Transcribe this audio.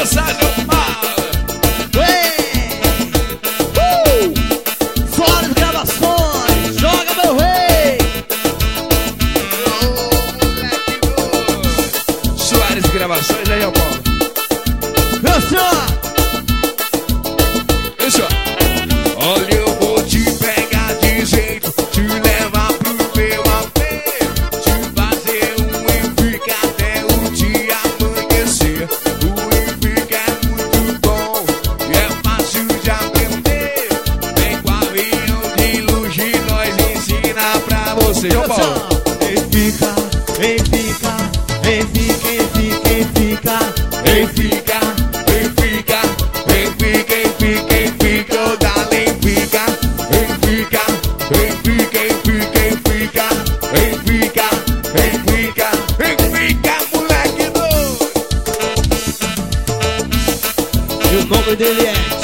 dançar, João Paulo. Soares Gravações, joga meu rei. Soares Gravações, aí, João Paulo. Isso. Olha, eu vou te pegar de jeito, te levar pro meu apê, te fazer Enfica até o dia amanhecer. O Enfica é muito bom e é fácil de aprender. Vem com avião de luz e nós ensina pra você. João Paulo. Enfica, Enfica, Enfica, Enfica, Enfica, Enfica, Enfica, Enfica, Enfica, oh, dale, Enfica, Enfica, Enfica, Enfica, Enfica, Enfica, Enfica, moleque doido. E o nome dele é